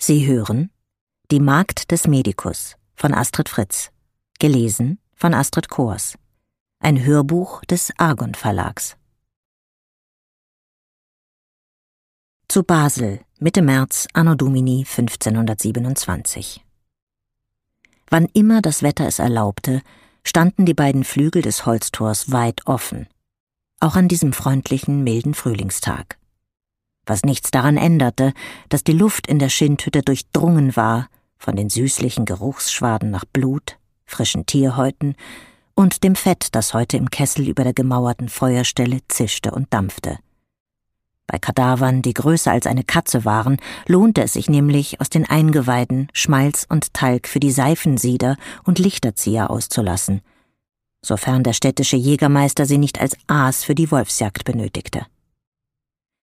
Sie hören Die Magd des Medikus von Astrid Fritz, gelesen von Astrid Cohrs. Ein Hörbuch des Argon Verlags. Zu Basel, Mitte März, Anno Domini 1527. Wann immer das Wetter es erlaubte, standen die beiden Flügel des Holztors weit offen, auch an diesem freundlichen, milden Frühlingstag. Was nichts daran änderte, dass die Luft in der Schindhütte durchdrungen war von den süßlichen Geruchsschwaden nach Blut, frischen Tierhäuten und dem Fett, das heute im Kessel über der gemauerten Feuerstelle zischte und dampfte. Bei Kadavern, die größer als eine Katze waren, lohnte es sich nämlich, aus den Eingeweiden Schmalz und Talg für die Seifensieder und Lichterzieher auszulassen, sofern der städtische Jägermeister sie nicht als Aas für die Wolfsjagd benötigte.